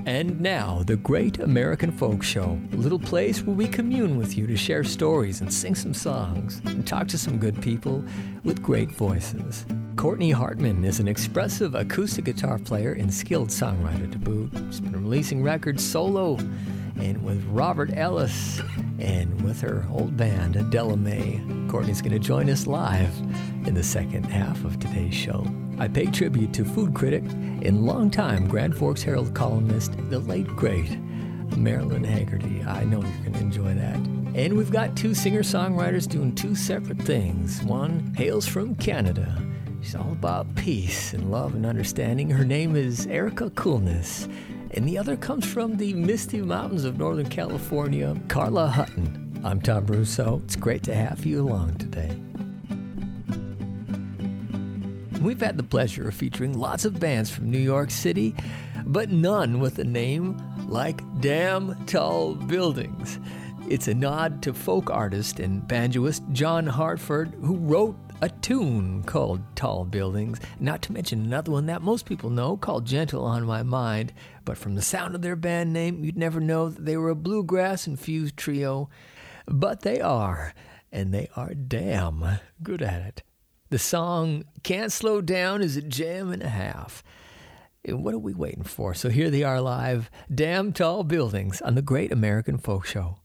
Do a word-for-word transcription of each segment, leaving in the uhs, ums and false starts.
And now, the Great American Folk Show, a little place where we commune with you to share stories and sing some songs and talk to some good people with great voices. Courtney Hartman is an expressive acoustic guitar player and skilled songwriter to boot. She's been releasing records solo and with Robert Ellis and with her old band, Adela May. Courtney's going to join us live in the second half of today's show. I pay tribute to food critic and longtime Grand Forks Herald columnist, the late, great Marilyn Haggerty. I know you're going to enjoy that. And we've got two singer-songwriters doing two separate things. One hails from Canada. She's all about peace and love and understanding. Her name is Erica Coolness. And the other comes from the misty mountains of Northern California, Carla Hutton. I'm Tom Russo. It's great to have you along today. We've had the pleasure of featuring lots of bands from New York City, but none with a name like Damn Tall Buildings. It's a nod to folk artist and banjoist John Hartford, who wrote a tune called Tall Buildings, not to mention another one that most people know called Gentle on My Mind. But from the sound of their band name, you'd never know that they were a bluegrass-infused trio. But they are, and they are damn good at it. The song Can't Slow Down is a jam and a half. And what are we waiting for? So here they are live, Damn Tall Buildings on the Great American Folk Show.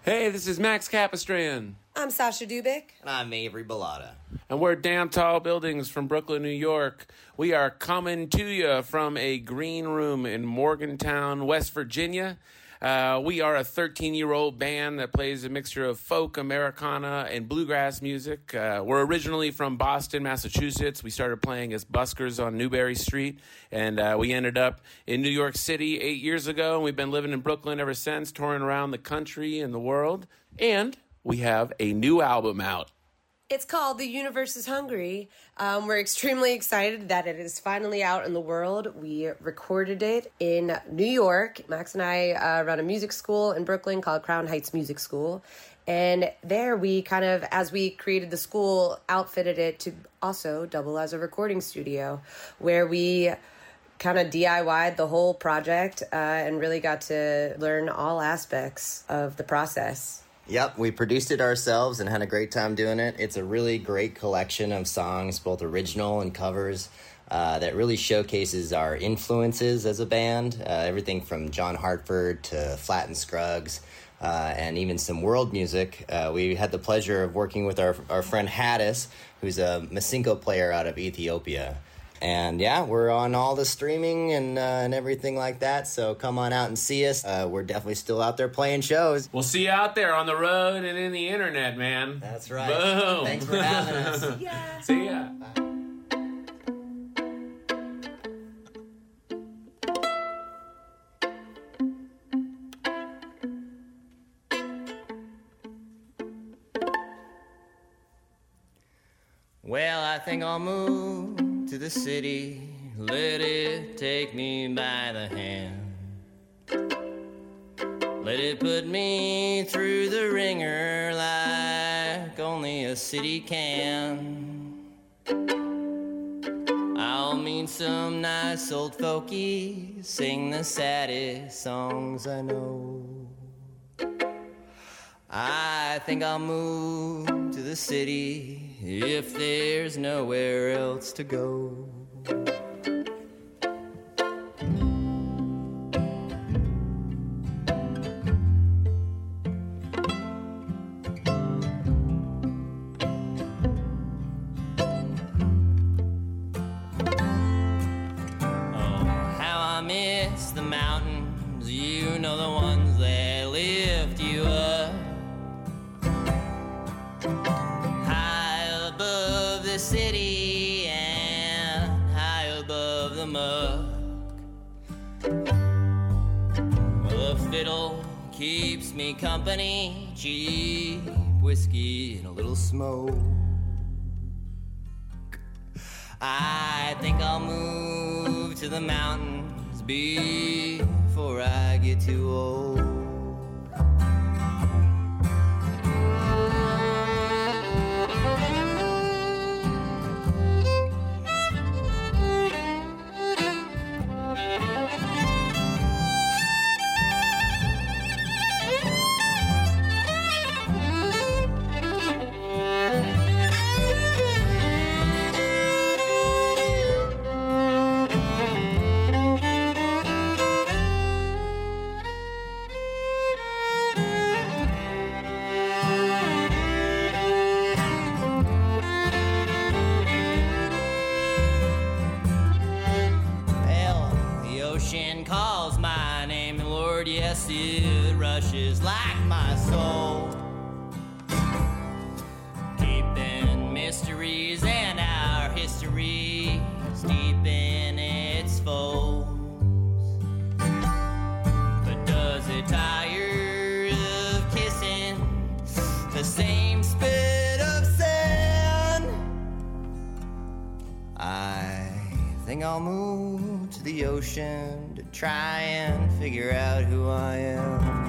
Hey, this is Max Capistrand. I'm Sasha Dubik. And I'm Avery Bellata. And we're Damn Tall Buildings from Brooklyn, New York. We are coming to you from a green room in Morgantown, West Virginia. Uh, we are a thirteen-year-old band that plays a mixture of folk, Americana, and bluegrass music. Uh, we're originally from Boston, Massachusetts. We started playing as buskers on Newbury Street, and uh, we ended up in New York City eight years ago, and we've been living in Brooklyn ever since, touring around the country and the world. And we have a new album out. It's called The Universe is Hungry. Um, we're extremely excited that it is finally out in the world. We recorded it in New York. Max and I uh, run a music school in Brooklyn called Crown Heights Music School. And there we kind of, as we created the school, outfitted it to also double as a recording studio, where we kind of D I Y'd the whole project uh, and really got to learn all aspects of the process. Yep, we produced it ourselves and had a great time doing it. It's a really great collection of songs, both original and covers, uh, that really showcases our influences as a band. Uh, everything from John Hartford to Flatt and Scruggs, uh, and even some world music. Uh, we had the pleasure of working with our, our friend Haddis, who's a Masinko player out of Ethiopia. And yeah, we're on all the streaming and uh, and everything like that. So come on out and see us. Uh, we're definitely still out there playing shows. We'll see you out there on the road and in the internet, man. That's right. Boom. Thanks for having us. Yeah. See ya. Bye. Well, I think I'll move to the city, let it take me by the hand. Let it put me through the ringer like only a city can. I'll meet some nice old folkies, sing the saddest songs I know. I think I'll move to the city if there's nowhere else to go. Oh, how I miss the mountains, you know, the ones that lift you up. The city and high above the muck. Well, the fiddle keeps me company, cheap whiskey and a little smoke. I think I'll move to the mountains before I get too old. Calls my name, and Lord, yes, it rushes like my soul. Keeping mysteries and our histories deep in its folds. But does it tire of kissing the same spit of sand? I think I'll move to the ocean to try and figure out who I am.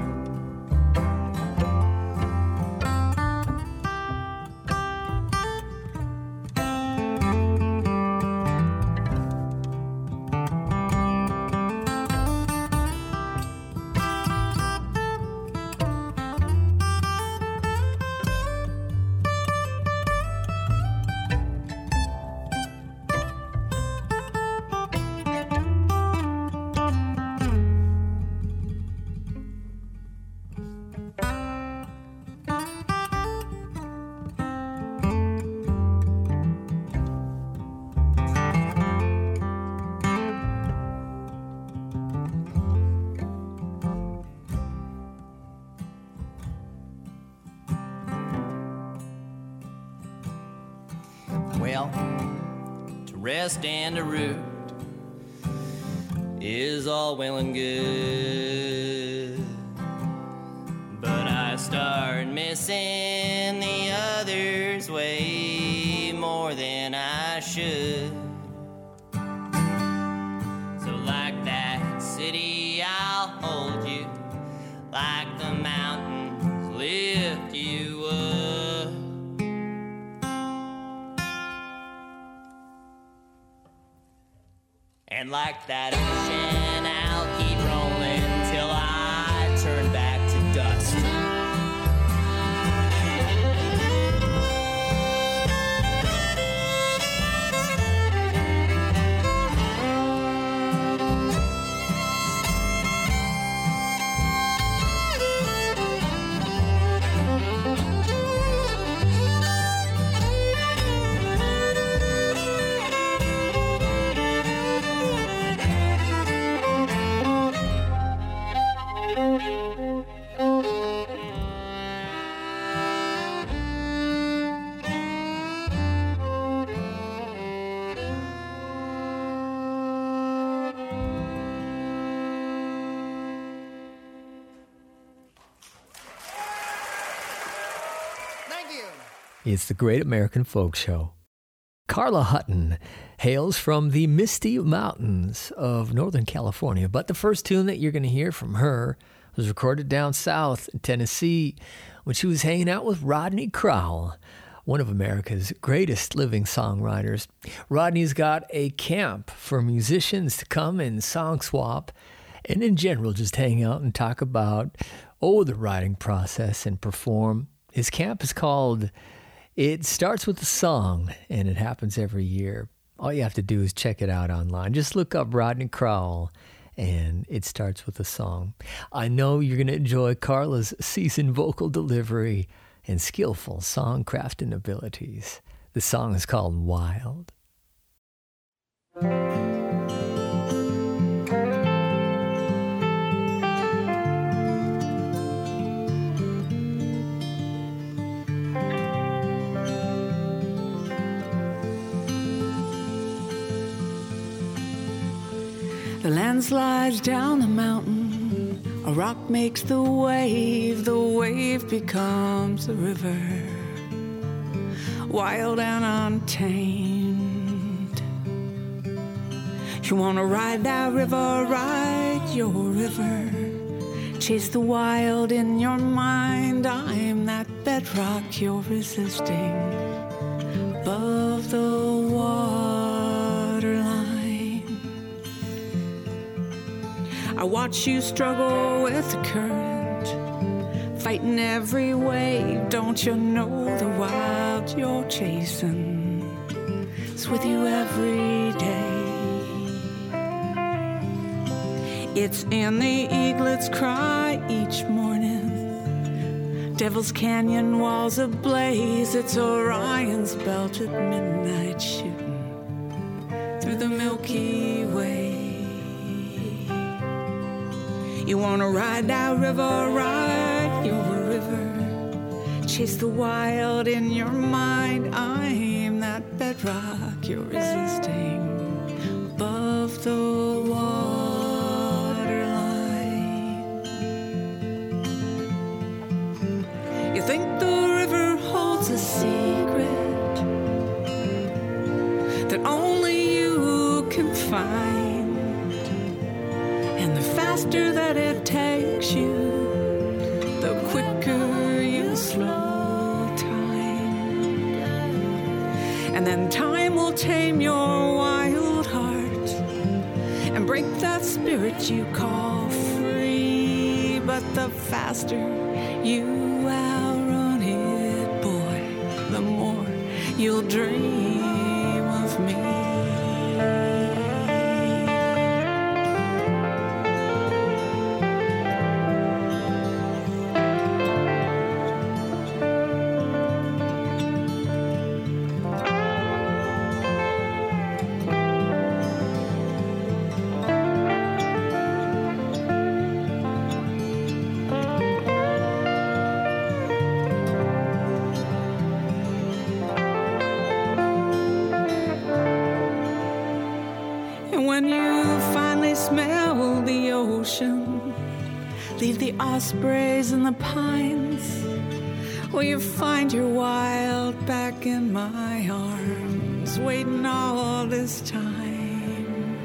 to rest and to root is all well and good. But I start missing the others way more than I should. So like that city, I'll hold you, like the mountains lift you up. And like that ocean, I'll keep rolling till I turn back to dust. It's the Great American Folk Show. Carla Hutton hails from the Misty Mountains of Northern California, but the first tune that you're going to hear from her was recorded down south in Tennessee when she was hanging out with Rodney Crowell, one of America's greatest living songwriters. Rodney's got a camp for musicians to come and song swap and in general just hang out and talk about, oh, the writing process and perform. His camp is called It Starts With a Song, and it happens every year. All you have to do is check it out online. Just look up Rodney Crowell, and It Starts With a Song. I know you're going to enjoy Carla's seasoned vocal delivery and skillful song crafting abilities. The song is called Wild. The land slides down the mountain, a rock makes the wave, the wave becomes a river, wild and untamed. You wanna ride that river, ride your river, chase the wild in your mind. I'm that bedrock you're resisting, above the waterline. I watch you struggle with the current, fighting every wave. Don't you know the wild you're chasing is with you every day? It's in the eaglet's cry each morning, Devil's Canyon walls ablaze. It's Orion's belt at midnight shooting through the Milky Way. You wanna ride that river, ride your river, chase the wild in your mind. I'm that bedrock you're resisting, above the waterline. You think the river holds a secret that only you can find, and the faster that it takes you, the quicker you slow time. And then time will tame your wild heart and break that spirit you call free. But the faster you outrun it, boy, the more you'll dream of me. when you finally smell the ocean, leave the ospreys and the pines, will you find your wild back in my arms, waiting all this time?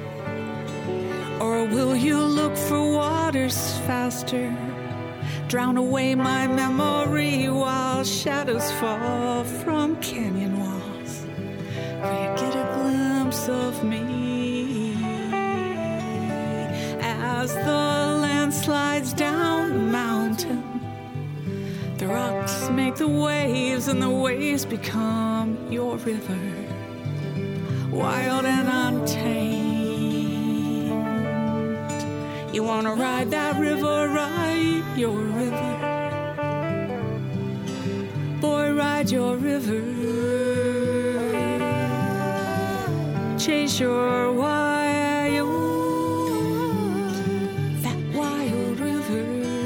Or will you look for waters faster, drown away my memory while shadows fall from canyon walls, will you get a glimpse of me as the land slides down the mountain? The rocks make the waves and the waves become your river, wild and untamed. You wanna ride that river, ride your river. Boy, ride your river. Chase your wild, that wild river.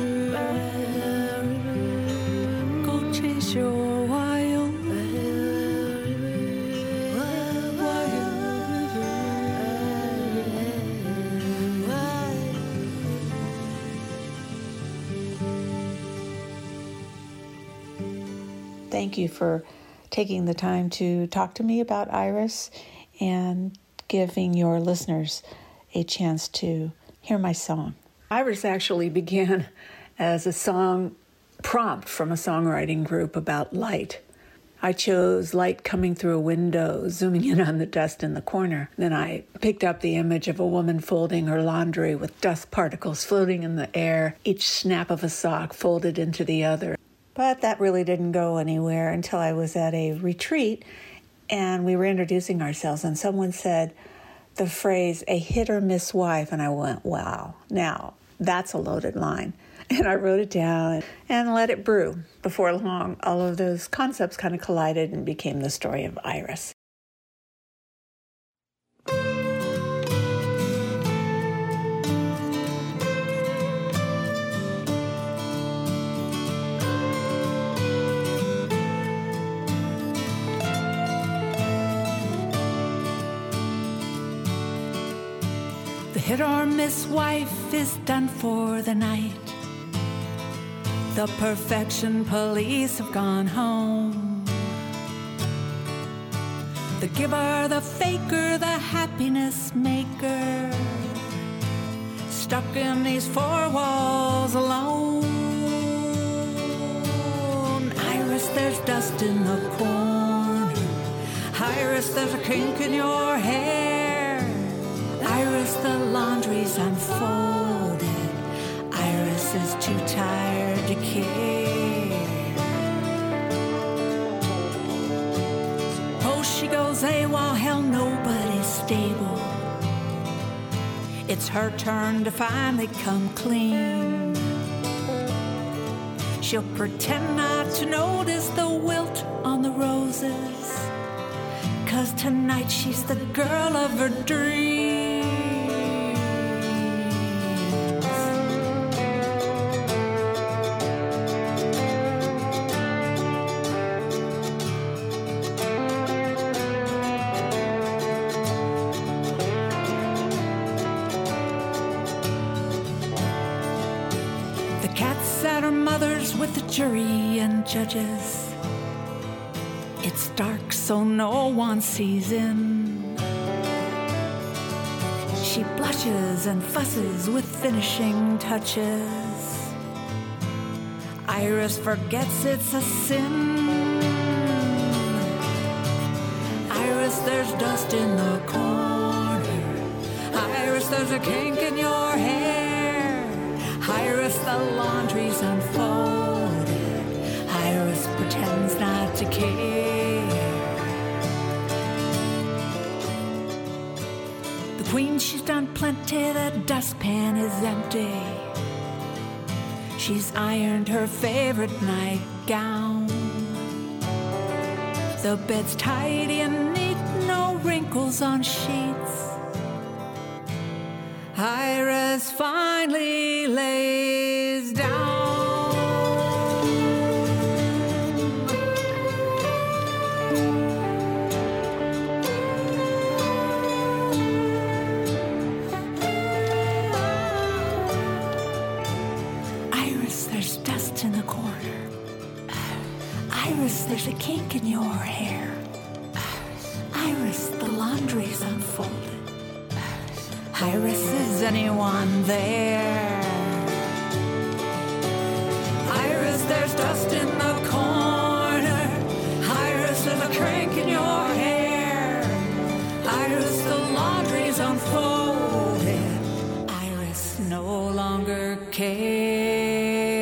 Go chase your wild, wild river. Thank you for taking the time to talk to me about Iris and giving your listeners a chance to hear my song. Iris actually began as a song prompt from a songwriting group about light. I chose light coming through a window, zooming in on the dust in the corner. Then I picked up the image of a woman folding her laundry with dust particles floating in the air, each snap of a sock folded into the other. But that really didn't go anywhere until I was at a retreat and we were introducing ourselves and someone said the phrase, a hit or miss wife, and I went, wow, now that's a loaded line. And I wrote it down and let it brew. Before long, all of those concepts kind of collided and became the story of Iris. The hit or miss wife is done for the night. The perfection police have gone home. The giver, the faker, the happiness maker, stuck in these four walls alone. Iris, there's dust in the corner. Iris, there's a kink in your hair. Iris, the laundry's unfolded. Iris is too tired to care. Oh, she goes AWOL, hell, nobody's stable. It's her turn to finally come clean. She'll pretend not to notice the wilt on the roses, 'cause tonight she's the girl of her dreams. With the jury and judges, it's dark so no one sees in. She blushes and fusses with finishing touches. Iris forgets it's a sin. Iris, there's dust in the corner. Iris, there's a kink in your hair. Iris, the laundry's unfolded. Iris pretends not to care. The queen, she's done plenty, the dustpan is empty. She's ironed her favorite nightgown. The bed's tidy and neat, no wrinkles on sheets. Iris finally lays down. there's a kink in your hair. Iris, the laundry's unfolded. Iris, is anyone there? Iris, there's dust in the corner. Iris, there's a crank in your hair. Iris, the laundry's unfolded. Iris no longer cares.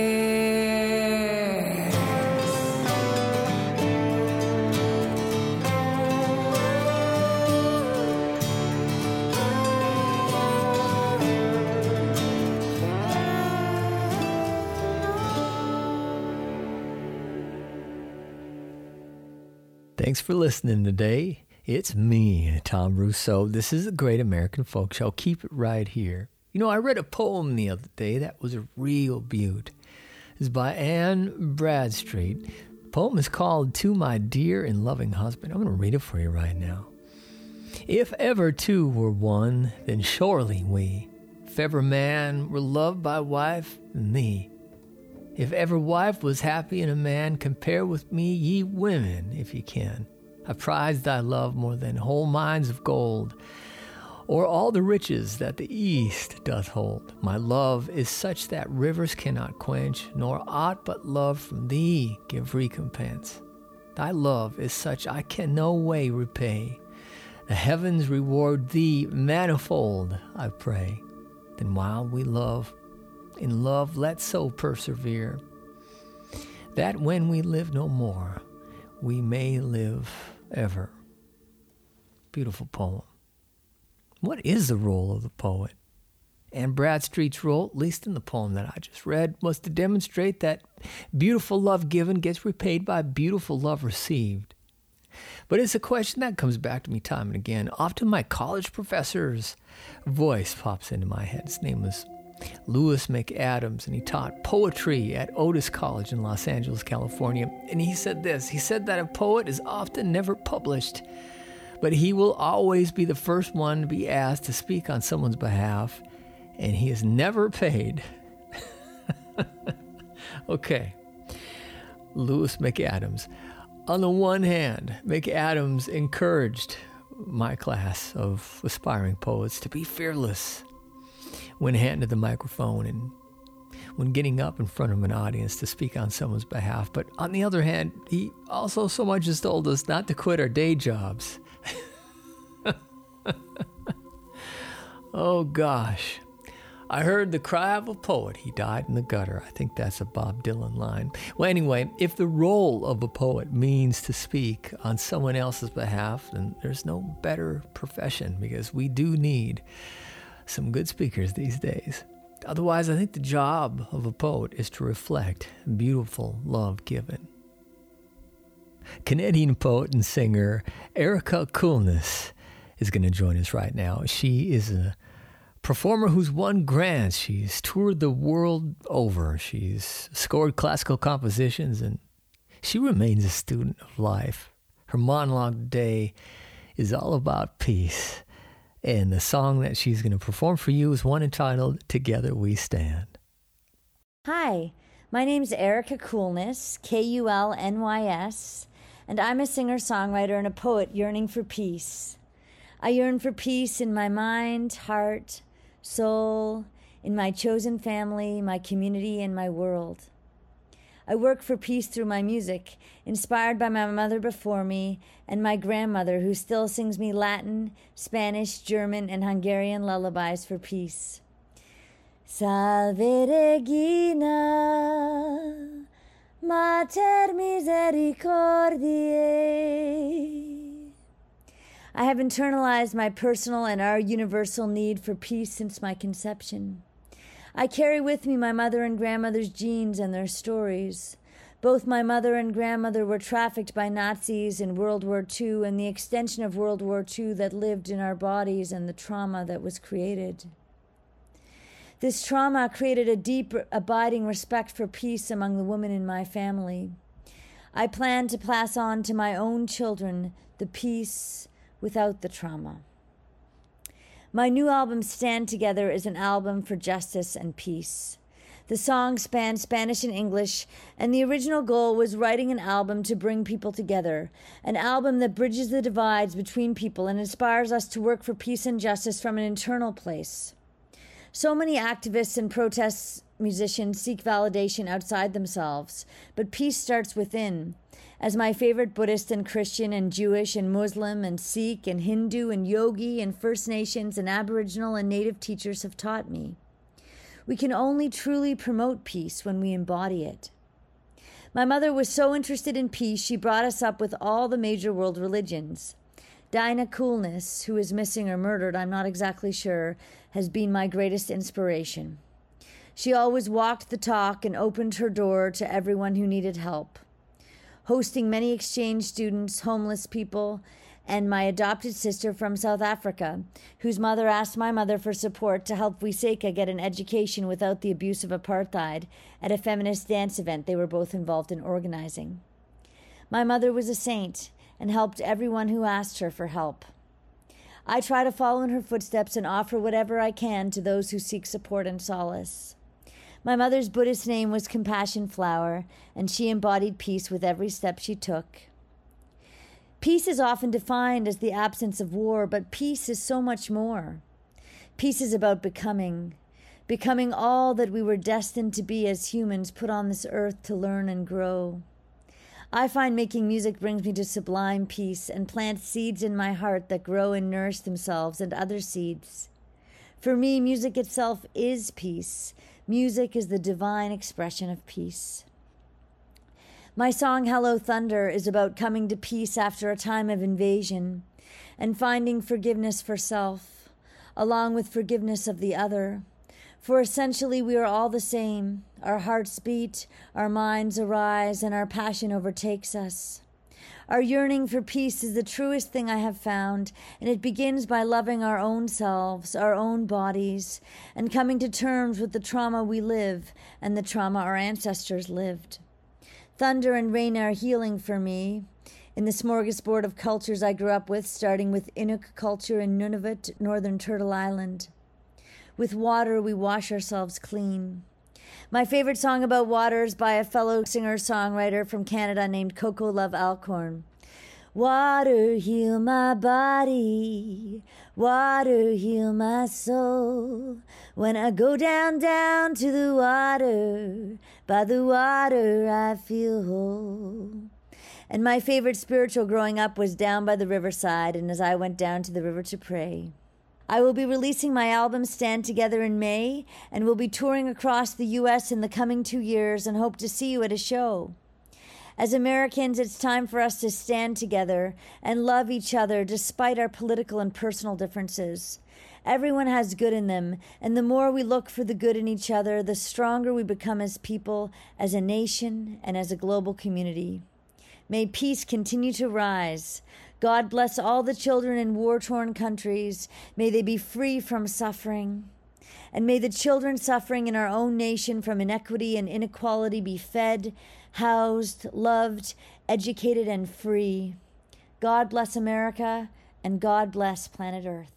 Thanks for listening today. It's me, Tom Rousseau. This is a Great American Folk Show. Keep it right here. You know, I read a poem the other day that was a real beaut. It's by Anne Bradstreet. The poem is called To My Dear and Loving Husband. I'm going to read it for you right now. If ever two were one, then surely we. If ever man were loved by wife, then thee. If ever wife was happy in a man, compare with me, ye women, if ye can. I prize thy love more than whole mines of gold, or all the riches that the east doth hold. My love is such that rivers cannot quench, nor aught but love from thee give recompense. Thy love is such I can no way repay. The heavens reward thee manifold, I pray. Then while we love, in love let's so persevere, that when we live no more, we may live ever. Beautiful poem. What is the role of the poet? Anne Bradstreet's role, at least in the poem that I just read, was to demonstrate that beautiful love given gets repaid by beautiful love received. But it's a question that comes back to me time and again. Often my college professor's voice pops into my head. His name was Lewis McAdams, and he taught poetry at Otis College in Los Angeles, California. And he said this, he said that a poet is often never published, but he will always be the first one to be asked to speak on someone's behalf, and he is never paid. Okay, Lewis McAdams. On the one hand, McAdams encouraged my class of aspiring poets to be fearless when handed the microphone and when getting up in front of an audience to speak on someone's behalf. But on the other hand, he also so much as told us not to quit our day jobs. Oh gosh. I heard the cry of a poet. He died in the gutter. I think that's a Bob Dylan line. Well, anyway, if the role of a poet means to speak on someone else's behalf, then there's no better profession, because we do need some good speakers these days. Otherwise, I think the job of a poet is to reflect beautiful love given. Canadian poet and singer Erica Coolness is going to join us right now. She is a performer who's won grants. She's toured the world over. She's scored classical compositions, and she remains a student of life. Her monologue today is all about peace. And the song that she's going to perform for you is one entitled Together We Stand. Hi, my name's Erica Coolness, K U L N Y S, and I'm a singer-songwriter and a poet yearning for peace. I yearn for peace in my mind, heart, soul, in my chosen family, my community, and my world. I work for peace through my music, inspired by my mother before me and my grandmother, who still sings me Latin, Spanish, German, and Hungarian lullabies for peace. Salve Regina, Mater Misericordiae. I have internalized my personal and our universal need for peace since my conception. I carry with me my mother and grandmother's genes and their stories. Both my mother and grandmother were trafficked by Nazis in World War Two, and the extension of World War Two that lived in our bodies and the trauma that was created. This trauma created a deep, abiding respect for peace among the women in my family. I plan to pass on to my own children the peace without the trauma. My new album, Stand Together, is an album for justice and peace. The songs spanned Spanish and English, and the original goal was writing an album to bring people together, an album that bridges the divides between people and inspires us to work for peace and justice from an internal place. So many activists and protest musicians seek validation outside themselves, but peace starts within. As my favorite Buddhist and Christian and Jewish and Muslim and Sikh and Hindu and Yogi and First Nations and Aboriginal and Native teachers have taught me. We can only truly promote peace when we embody it. My mother was so interested in peace, she brought us up with all the major world religions. Dinah Coolness, who is missing or murdered, I'm not exactly sure, has been my greatest inspiration. She always walked the talk and opened her door to everyone who needed help. Hosting many exchange students, homeless people, and my adopted sister from South Africa, whose mother asked my mother for support to help Wiseka get an education without the abuse of apartheid at a feminist dance event they were both involved in organizing. My mother was a saint and helped everyone who asked her for help. I try to follow in her footsteps and offer whatever I can to those who seek support and solace. My mother's Buddhist name was Compassion Flower, and she embodied peace with every step she took. Peace is often defined as the absence of war, but peace is so much more. Peace is about becoming, becoming all that we were destined to be as humans put on this earth to learn and grow. I find making music brings me to sublime peace and plants seeds in my heart that grow and nourish themselves and other seeds. For me, music itself is peace. Music is the divine expression of peace. My song, Hello Thunder, is about coming to peace after a time of invasion and finding forgiveness for self, along with forgiveness of the other. For essentially we are all the same. Our hearts beat, our minds arise, and our passion overtakes us. Our yearning for peace is the truest thing I have found, and it begins by loving our own selves, our own bodies, and coming to terms with the trauma we live and the trauma our ancestors lived. Thunder and rain are healing for me. In the smorgasbord of cultures I grew up with, starting with Inuk culture in Nunavut, northern Turtle Island. With water, we wash ourselves clean. My favorite song about water is by a fellow singer-songwriter from Canada named Coco Love Alcorn. Water heal my body, water heal my soul. When I go down, down to the water, by the water I feel whole. And my favorite spiritual growing up was Down by the Riverside, and as I went down to the river to pray. I will be releasing my album Stand Together in May, and will be touring across the U S in the coming two years and hope to see you at a show. As Americans, it's time for us to stand together and love each other despite our political and personal differences. Everyone has good in them, and the more we look for the good in each other, the stronger we become as people, as a nation, and as a global community. May peace continue to rise. God bless all the children in war-torn countries. May they be free from suffering. And may the children suffering in our own nation from inequity and inequality be fed, housed, loved, educated, and free. God bless America, and God bless planet Earth.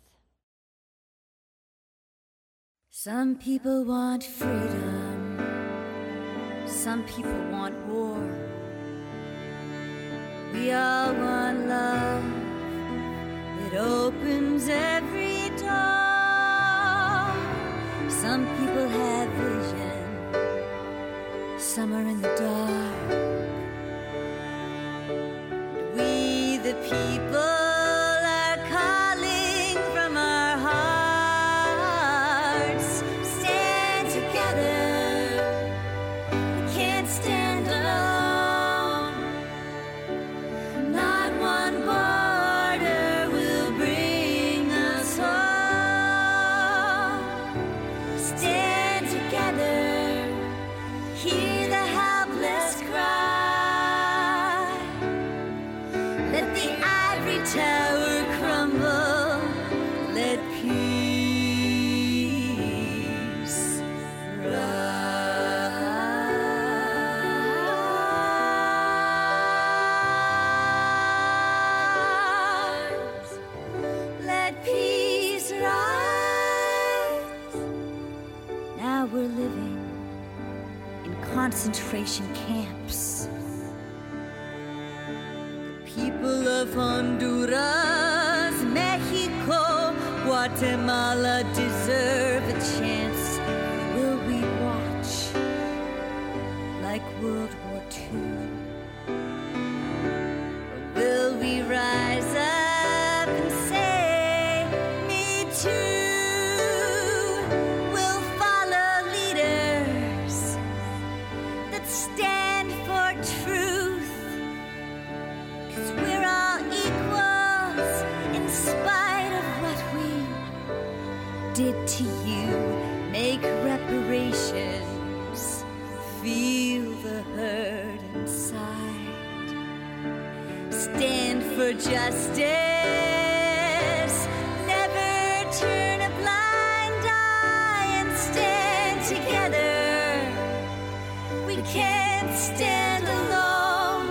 Some people want freedom. Some people want war. We all want love. It opens every door. Some people have vision. Some are in the dark. We the people are calling from our hearts. Stand together. We can't stand alone. Not one border will bring us home. Stand together. Hear the helpless cry. Let the ivory tower crumble. Let peace rise. Let peace rise. Now we're living concentration camps. The people of Honduras, Mexico, Guatemala deserve a chance. Will we watch like World War Two? Or will we rise up and say, me too? We'll follow leaders that stand for truth, 'cause we're all equals in spite of what we did to you. Make reparations, feel the hurt inside. Stand for justice, never turn a blind eye, and stand together. We can't stand alone.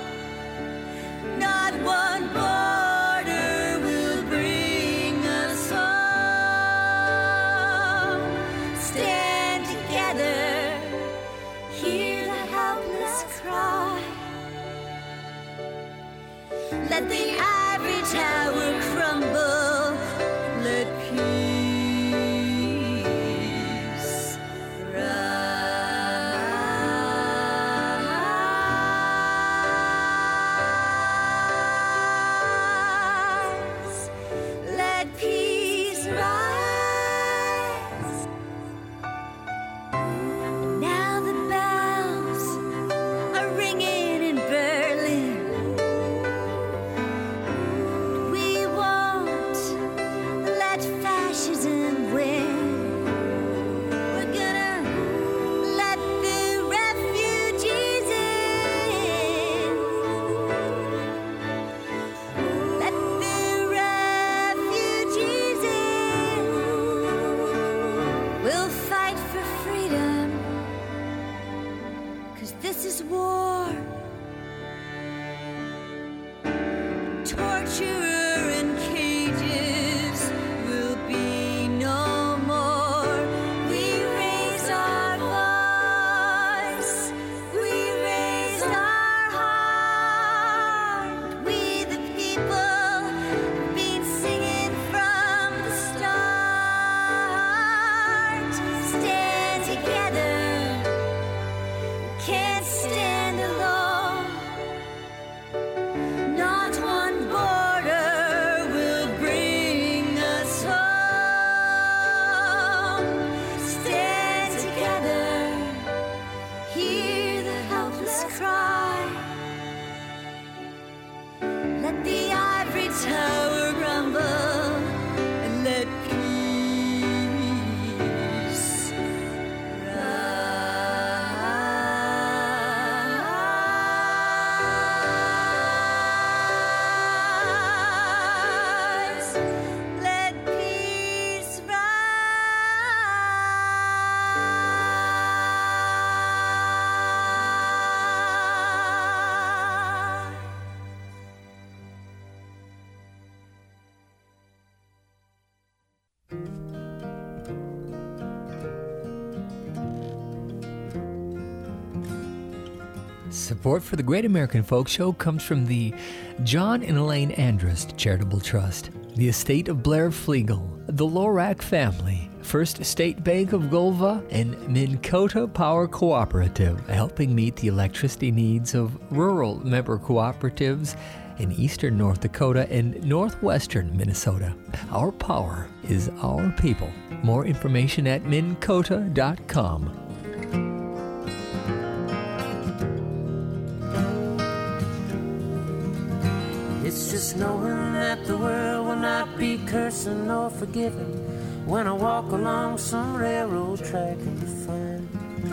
Not one border will bring us home. Stand together, hear the helpless cry. Let the ivory tower crumble, let peace rise. Let peace rise. Now the bells are ringing in Berlin. We won't let fascism win. We're gonna let the refugees in. Let the refugees in. We'll fight for freedom, 'cause this is war. Torturer in cages will be no more. We raise our voice, we raise our heart. We the people been singing from the start. Stand together, can't stand alone. Not one border will bring us home. Stand together, hear the helpless cry. Let the ivory tower rumble, and let peace rise. Let peace rise. Support for the Great American Folk Show comes from the John and Elaine Andrist Charitable Trust, the estate of Blair Flegel, the Lorac family, First State Bank of Golva, and Minn Kota Power Cooperative, helping meet the electricity needs of rural member cooperatives in eastern North Dakota and northwestern Minnesota. Our power is our people. More information at minn kota dot com. It's just knowing that the world will not be cursing or forgiving when I walk along some railroad track and find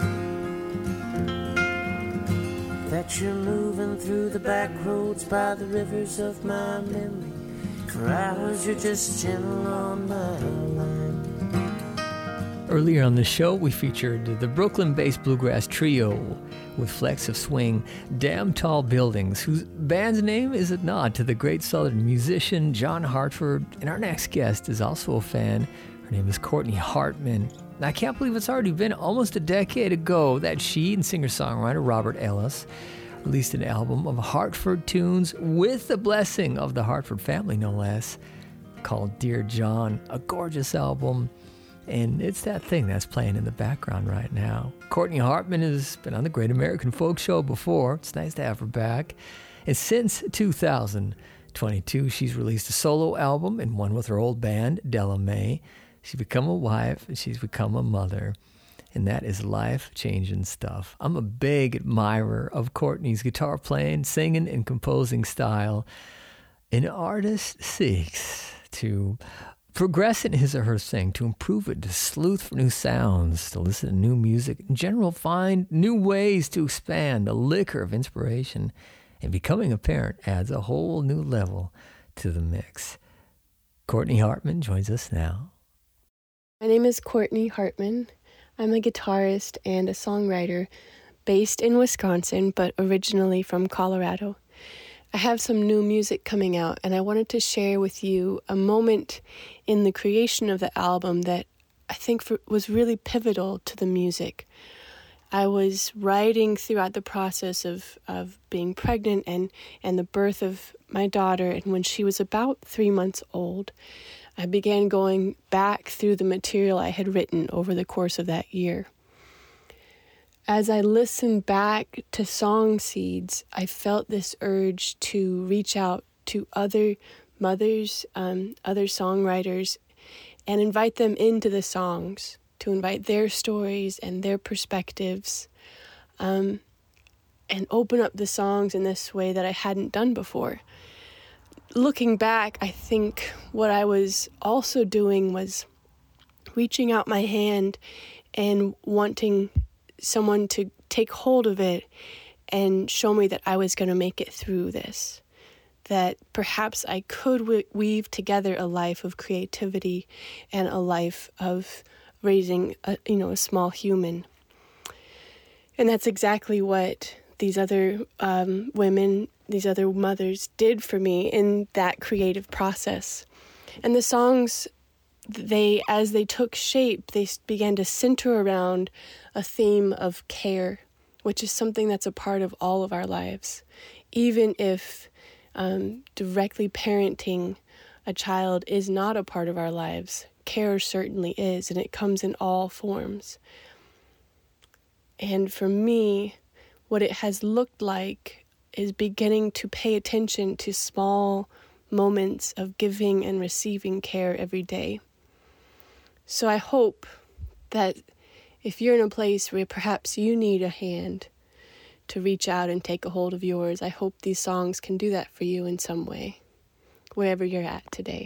that you're moving through the back roads by the rivers of my memory. For hours you're just gentle on my line. Earlier on the show, we featured the Brooklyn-based bluegrass trio with flecks of swing, Damn Tall Buildings, whose band's name is a nod to the great Southern musician John Hartford. And our next guest is also a fan. Her name is Courtney Hartman. I can't believe it's already been almost a decade ago that she and singer-songwriter Robert Ellis released an album of Hartford tunes with the blessing of the Hartford family, no less, called Dear John, a gorgeous album. And it's that thing that's playing in the background right now. Courtney Hartman has been on the Great American Folk Show before. It's nice to have her back. And since two thousand twenty-two, she's released a solo album and one with her old band, Della Mae. She's become a wife and she's become a mother. And that is life-changing stuff. I'm a big admirer of Courtney's guitar playing, singing, and composing style. An artist seeks to progress in his or her thing, to improve it, to sleuth for new sounds, to listen to new music, in general, find new ways to expand the liquor of inspiration, and becoming a parent adds a whole new level to the mix. Courtney Hartman joins us now. My name is Courtney Hartman. I'm a guitarist and a songwriter based in Wisconsin, but originally from Colorado. I have some new music coming out, and I wanted to share with you a moment in the creation of the album that I think for, was really pivotal to the music. I was writing throughout the process of, of being pregnant and, and the birth of my daughter, and when she was about three months old, I began going back through the material I had written over the course of that year. As I listened back to Song Seeds, I felt this urge to reach out to other mothers, um, other songwriters, and invite them into the songs, to invite their stories and their perspectives, um, and open up the songs in this way that I hadn't done before. Looking back, I think what I was also doing was reaching out my hand and wanting someone to take hold of it and show me that I was going to make it through this, that perhaps I could we- weave together a life of creativity and a life of raising a, you know, a small human. And that's exactly what these other um, women, these other mothers did for me in that creative process. And the songs, they, as they took shape, they began to center around a theme of care, which is something that's a part of all of our lives. Even if um, directly parenting a child is not a part of our lives, care certainly is, and it comes in all forms. And for me, what it has looked like is beginning to pay attention to small moments of giving and receiving care every day. So I hope that if you're in a place where perhaps you need a hand to reach out and take a hold of yours, I hope these songs can do that for you in some way, wherever you're at today.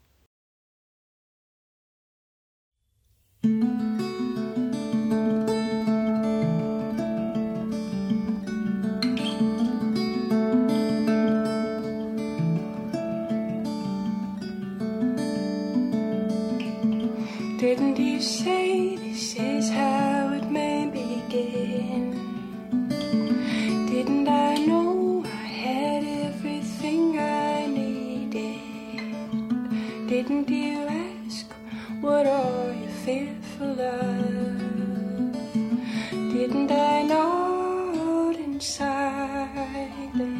Didn't you say this is how it may begin? Didn't I know I had everything I needed? Didn't you ask, what are you fearful of? Didn't I nod in silence?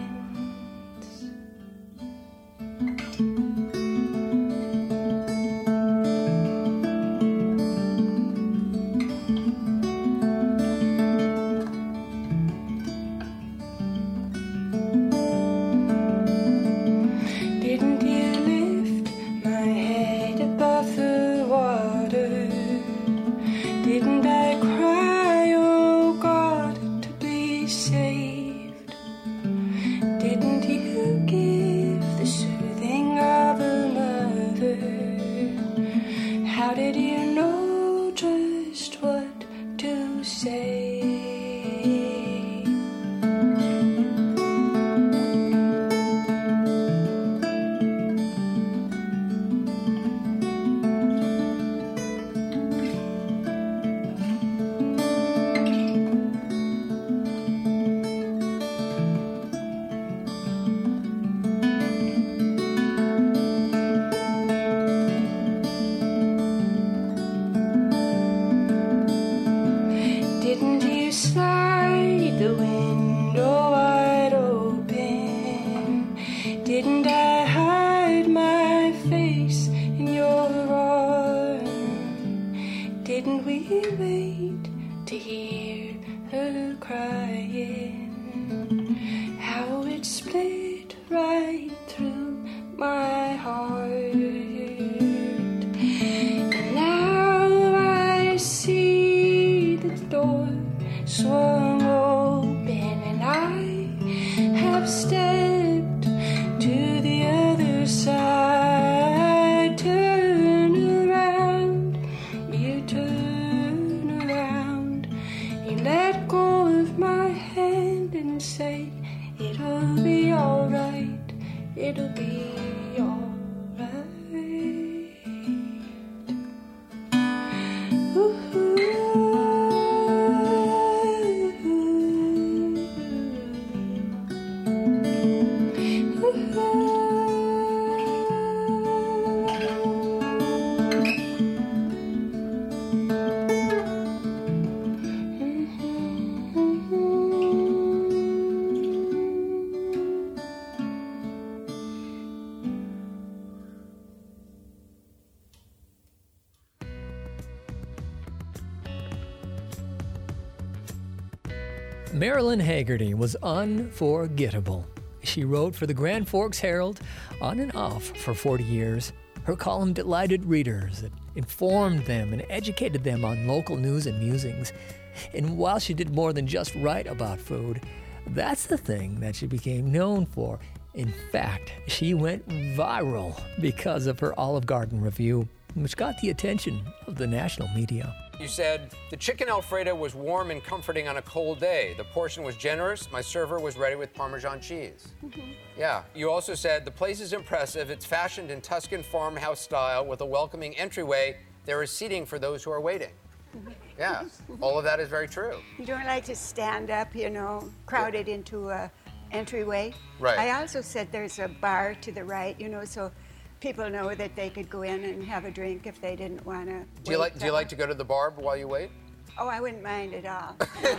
Marilyn Haggerty was unforgettable. She wrote for the Grand Forks Herald on and off for forty years. Her column delighted readers. It informed them and educated them on local news and musings. And while she did more than just write about food, that's the thing that she became known for. In fact, she went viral because of her Olive Garden review, which got the attention of the national media. You said, the chicken Alfredo was warm and comforting on a cold day. The portion was generous. My server was ready with Parmesan cheese. Mm-hmm. Yeah. You also said, the place is impressive. It's fashioned in Tuscan farmhouse style with a welcoming entryway. There is seating for those who are waiting. Mm-hmm. Yeah. All of that is very true. You don't like to stand up, you know, crowded yeah. into a entryway. Right. I also said there's a bar to the right, you know, so people know that they could go in and have a drink if they didn't want to. Do you like Do you like to go to the bar while you wait? Oh, I wouldn't mind at all.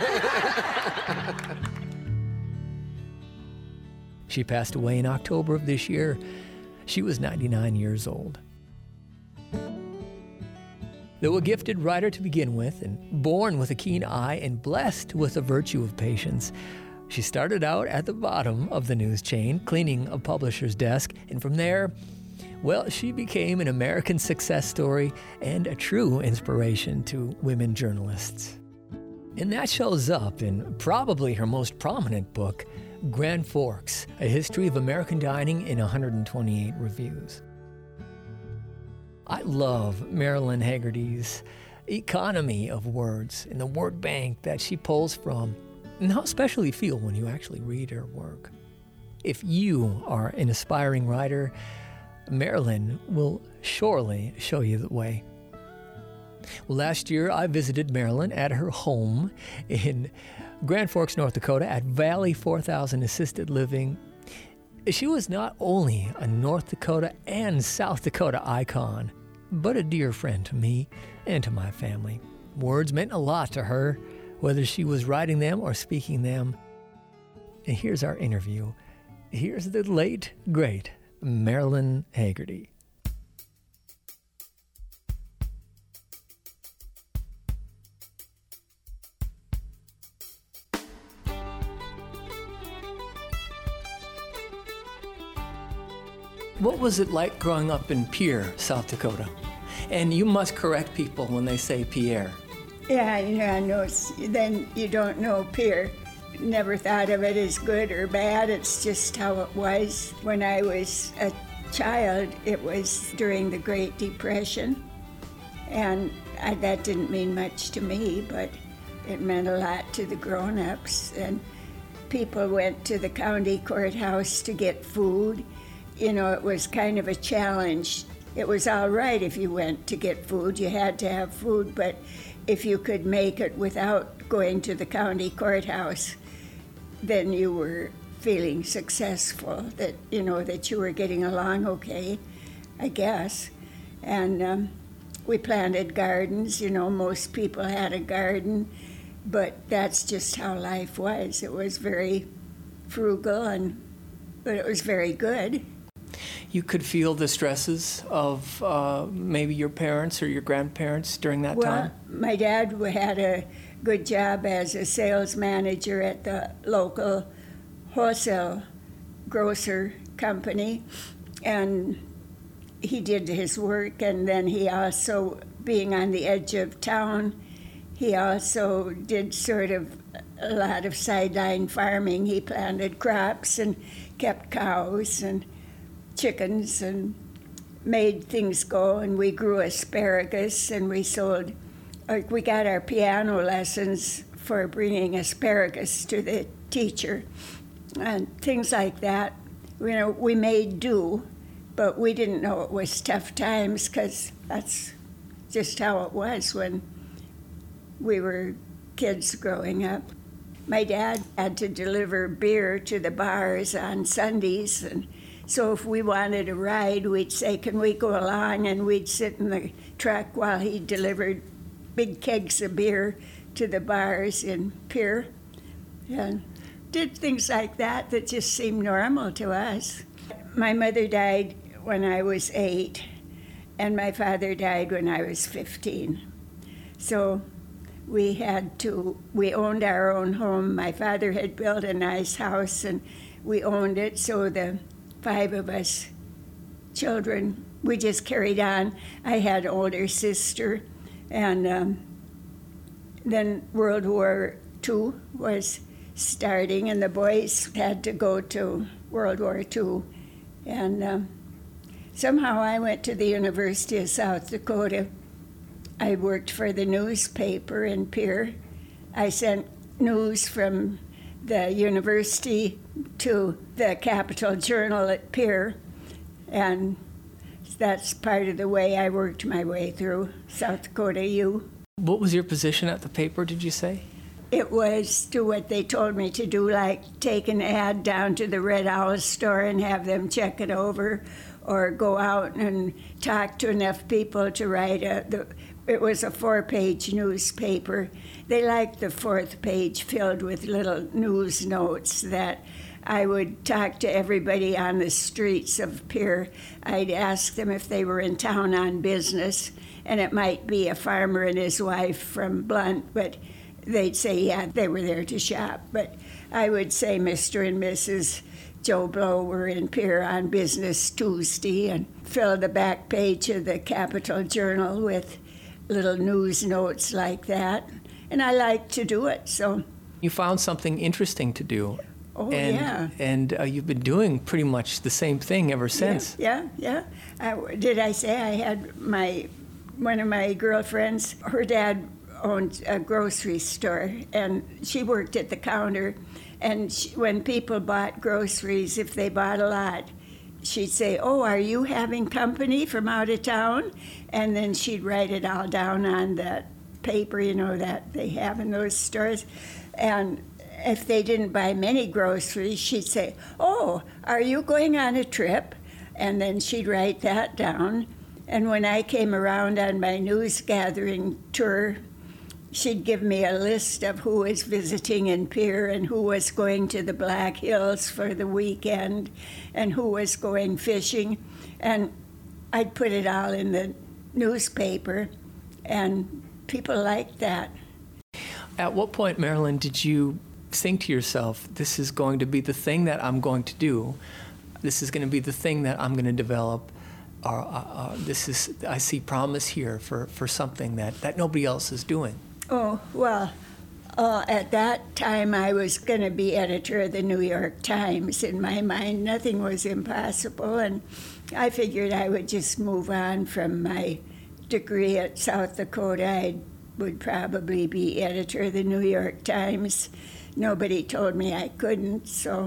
She passed away in October of this year. She was ninety-nine years old. Though a gifted writer to begin with, and born with a keen eye and blessed with the virtue of patience, she started out at the bottom of the news chain, cleaning a publisher's desk, and from there, well, she became an American success story and a true inspiration to women journalists. And that shows up in probably her most prominent book, Grand Forks, A History of American Dining in one hundred twenty-eight Reviews. I love Marilyn Haggerty's economy of words and the word bank that she pulls from, and how special you feel when you actually read her work. If you are an aspiring writer, Marilyn will surely show you the way. Well, last year I visited Marilyn at her home in Grand Forks, North Dakota at Valley four thousand Assisted Living. She was not only a North Dakota and South Dakota icon, but a dear friend to me and to my family. Words meant a lot to her, whether she was writing them or speaking them. And here's our interview. Here's the late, great Marilyn Haggerty. What was it like growing up in Pierre, South Dakota? And you must correct people when they say Pierre. Yeah, yeah, no, then you don't know Pierre. Never thought of it as good or bad. It's just how it was. When I was a child, it was during the Great Depression. And I, that didn't mean much to me, but it meant a lot to the grown-ups. And people went to the county courthouse to get food. You know, it was kind of a challenge. It was all right if you went to get food. You had to have food, but if you could make it without going to the county courthouse, then you were feeling successful, that, you know, that you were getting along okay, I guess. And um, we planted gardens, you know, most people had a garden, but that's just how life was. It was very frugal, and but it was very good. You could feel the stresses of uh, maybe your parents or your grandparents during that well, time? My dad had a good job as a sales manager at the local wholesale grocer company, and he did his work, and then he also, being on the edge of town, he also did sort of a lot of sideline farming. He planted crops and kept cows and chickens and made things go, and we grew asparagus, and we sold, uh, we got our piano lessons for bringing asparagus to the teacher and things like that. You know, we made do, but we didn't know it was tough times, because that's just how it was when we were kids growing up. My dad had to deliver beer to the bars on Sundays, and so if we wanted a ride, we'd say, can we go along? And we'd sit in the truck while he delivered big kegs of beer to the bars in Pierre. And did things like that that just seemed normal to us. My mother died when I was eight, and my father died when I was fifteen. So we had to, we owned our own home. My father had built a nice house and we owned it, so the five of us children, we just carried on. I had an older sister, and um, then World War Two was starting, and the boys had to go to World War Two. And um, somehow I went to the University of South Dakota. I worked for the newspaper in Pierre. I sent news from the university to the Capital Journal at Pierre, and that's part of the way I worked my way through South Dakota U. What was your position at the paper, did you say? It was do what they told me to do, like take an ad down to the Red Owl store and have them check it over, or go out and talk to enough people to write a, the, it was a four-page newspaper. They liked the fourth page filled with little news notes that I would talk to everybody on the streets of Pierre. I'd ask them if they were in town on business, and it might be a farmer and his wife from Blunt, but they'd say, yeah, they were there to shop. But I would say Mister and Missus Joe Blow were in Pierre on business Tuesday, and fill the back page of the Capital Journal with little news notes like that. And I liked to do it, so. You found something interesting to do. Oh, and, yeah. And uh, you've been doing pretty much the same thing ever since. Yeah, yeah. yeah. I, did I say I had my, one of my girlfriends, her dad owned a grocery store, and she worked at the counter. And she, when people bought groceries, if they bought a lot, she'd say, oh, are you having company from out of town? And then she'd write it all down on that paper, you know, that they have in those stores. And if they didn't buy many groceries, she'd say, oh, are you going on a trip? And then she'd write that down. And when I came around on my news gathering tour, she'd give me a list of who was visiting in Pierre and who was going to the Black Hills for the weekend and who was going fishing. And I'd put it all in the newspaper, and people liked that. At what point, Marilyn, did you think to yourself, this is going to be the thing that I'm going to do, this is going to be the thing that I'm going to develop, or uh, uh, this is, I see promise here for, for something that, that nobody else is doing? Oh, well, uh, at that time I was going to be editor of the New York Times. In my mind, nothing was impossible, and I figured I would just move on from my degree at South Dakota. I would probably be editor of the New York Times. Nobody told me I couldn't, so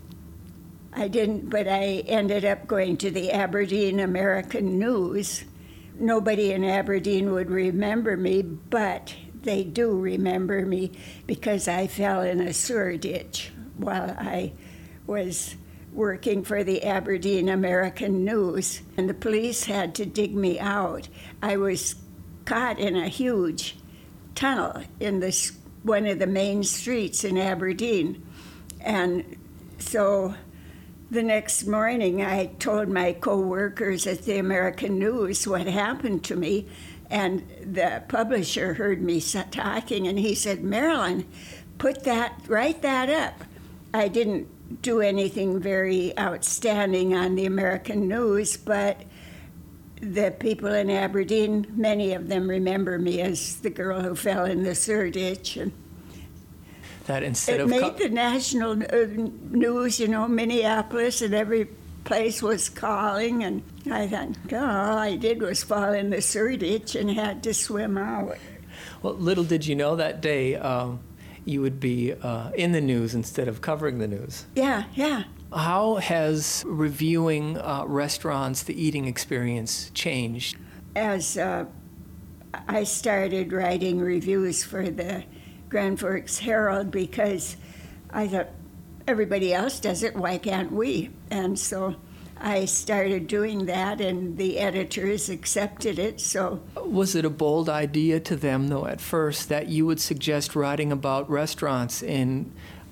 I didn't, but I ended up going to the Aberdeen American News. Nobody in Aberdeen would remember me, but they do remember me because I fell in a sewer ditch while I was working for the Aberdeen American News, and the police had to dig me out. I was caught in a huge tunnel in this one of the main streets in Aberdeen. And so the next morning I told my co-workers at the American News what happened to me, and the publisher heard me talking, and he said, Marilyn, put that, write that up. I didn't do anything very outstanding on the American News, but the people in Aberdeen, many of them remember me as the girl who fell in the sewer ditch. And that instead it of made co- the national uh, news, you know, Minneapolis, and every place was calling. And I thought, oh, all I did was fall in the sewer ditch and had to swim out. Well, little did you know that day um, you would be uh, in the news instead of covering the news. Yeah, yeah. How has reviewing uh, restaurants, the eating experience, changed? As uh, I started writing reviews for the Grand Forks Herald, because I thought everybody else does it, why can't we? And so I started doing that, and the editors accepted it. So was it a bold idea to them, though, at first, that you would suggest writing about restaurants in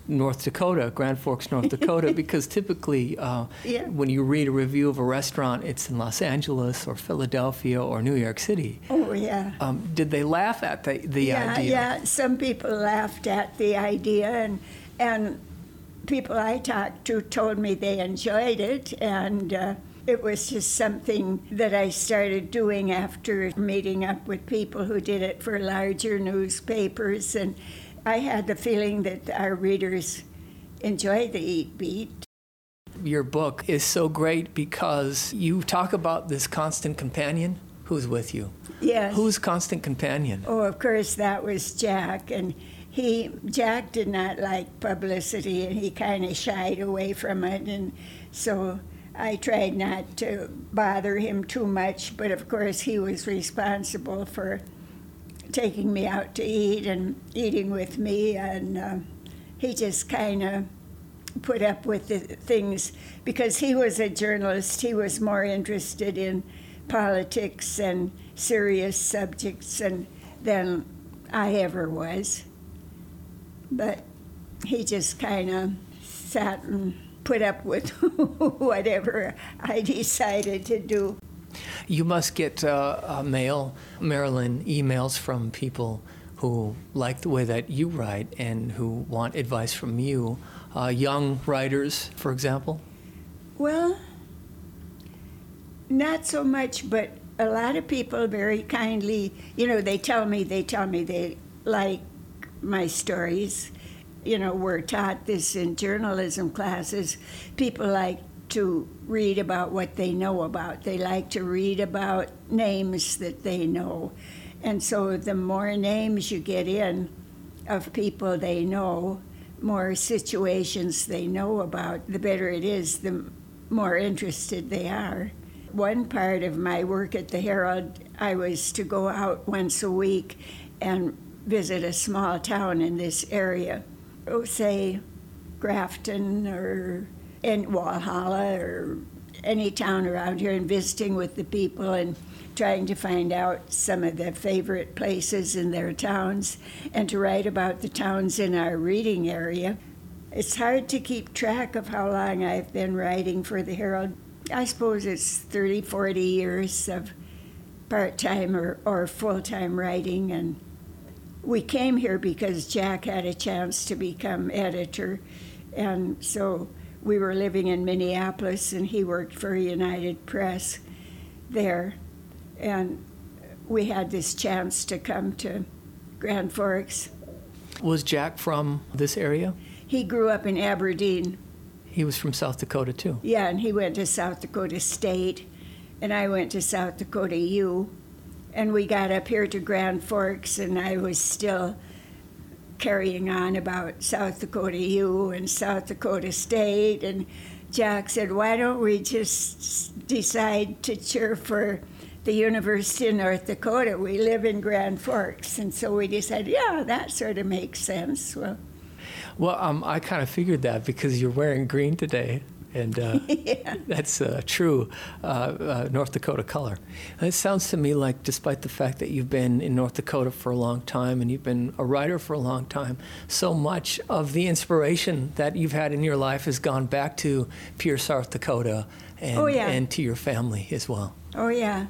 North Dakota, Grand Forks, North Dakota, because typically uh, Yeah. when you read a review of a restaurant, it's in Los Angeles or Philadelphia or New York City. Oh, yeah. Um, did they laugh at the, the yeah, idea? Yeah, some people laughed at the idea, and and people I talked to told me they enjoyed it, and uh, it was just something that I started doing after meeting up with people who did it for larger newspapers, and I had the feeling that our readers enjoy the Eat Beat. Your book is so great because you talk about this constant companion who's with you. Yes. Who's constant companion? Oh, of course, that was Jack, and he Jack did not like publicity, and he kind of shied away from it, and so I tried not to bother him too much, but of course he was responsible for taking me out to eat and eating with me, and uh, he just kind of put up with the things because he was a journalist. He was more interested in politics and serious subjects and, than I ever was. But he just kind of sat and put up with whatever I decided to do. You must get uh, uh, mail, Marilyn, emails from people who like the way that you write and who want advice from you. Uh, young writers, for example? Well, not so much, but a lot of people very kindly, you know, they tell me, they tell me they like my stories. You know, we're taught this in journalism classes. People like to read about what they know about. They like to read about names that they know. And so the more names you get in of people they know, more situations they know about, the better it is, the more interested they are. One part of my work at the Herald, I was to go out once a week and visit a small town in this area. Oh, say Grafton or in Walhalla or any town around here, and visiting with the people and trying to find out some of the favorite places in their towns and to write about the towns in our reading area. It's hard to keep track of how long I've been writing for the Herald. I suppose it's thirty, forty years of part-time or, or full-time writing, and we came here because Jack had a chance to become editor, and so we were living in Minneapolis, and he worked for United Press there, and we had this chance to come to Grand Forks. Was Jack from this area? He grew up in Aberdeen. He was from South Dakota, too. Yeah, and he went to South Dakota State, and I went to South Dakota U. And we got up here to Grand Forks, and I was still carrying on about South Dakota U and South Dakota State. And Jack said, why don't we just decide to cheer for the University of North Dakota? We live in Grand Forks. And so we decided, yeah, that sort of makes sense. Well, well um, I kind of figured that because you're wearing green today. And uh, yeah. that's a uh, true uh, uh, North Dakota color. And it sounds to me like, despite the fact that you've been in North Dakota for a long time and you've been a writer for a long time, so much of the inspiration that you've had in your life has gone back to pure South Dakota and, oh, yeah. and to your family as well. Oh, yeah.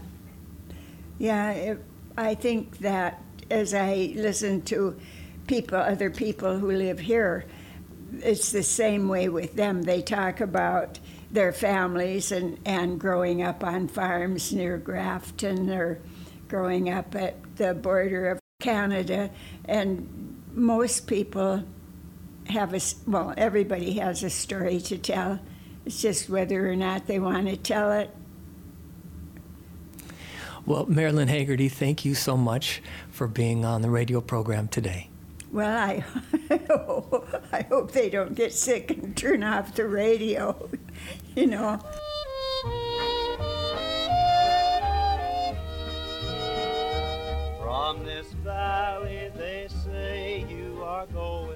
Yeah, it, I think that as I listen to people, other people who live here, it's the same way with them. They talk about their families and, and growing up on farms near Grafton or growing up at the border of Canada. And most people have a, well, everybody has a story to tell. It's just whether or not they want to tell it. Well, Marilyn Haggerty, thank you so much for being on the radio program today. Well, I, I hope they don't get sick and turn off the radio, you know. From this valley they say you are going.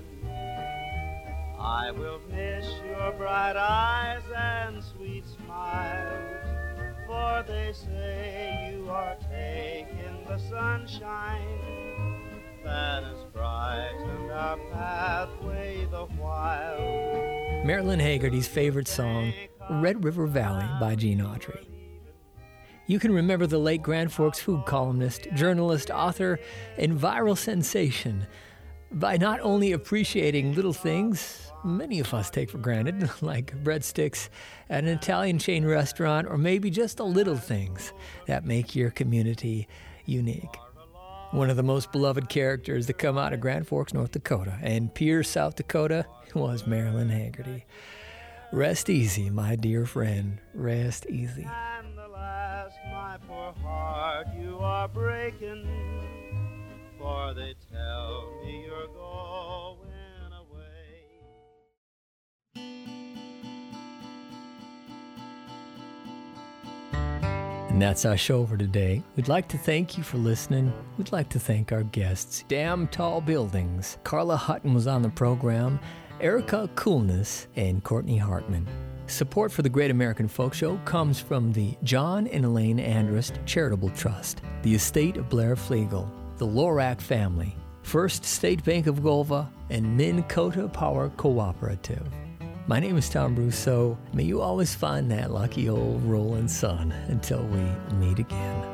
I will miss your bright eyes and sweet smiles, for they say you are taking the sunshine that has brightened our pathway the while. Marilyn Haggerty's favorite song, Red River Valley by Gene Autry. You can remember the late Grand Forks food columnist, journalist, author, and viral sensation by not only appreciating little things many of us take for granted, like breadsticks at an Italian chain restaurant, or maybe just the little things that make your community unique. One of the most beloved characters to come out of Grand Forks, North Dakota, and Pierce, South Dakota, was Marilyn Haggerty. Rest easy, my dear friend. Rest easy. And the last, my poor heart, you are breaking, for they tell me you're going away. And that's our show for today. We'd like to thank you for listening. We'd like to thank our guests, Damn Tall Buildings. Carla Hutton was on the program, Erica Coolness, and Courtney Hartman. Support for the Great American Folk Show comes from the John and Elaine Andrist Charitable Trust, the estate of Blair Flegel, the Lorac family, First State Bank of Golva, and Minn Kota Power Cooperative. My name is Tom Brousseau. May you always find that lucky old rolling sun until we meet again.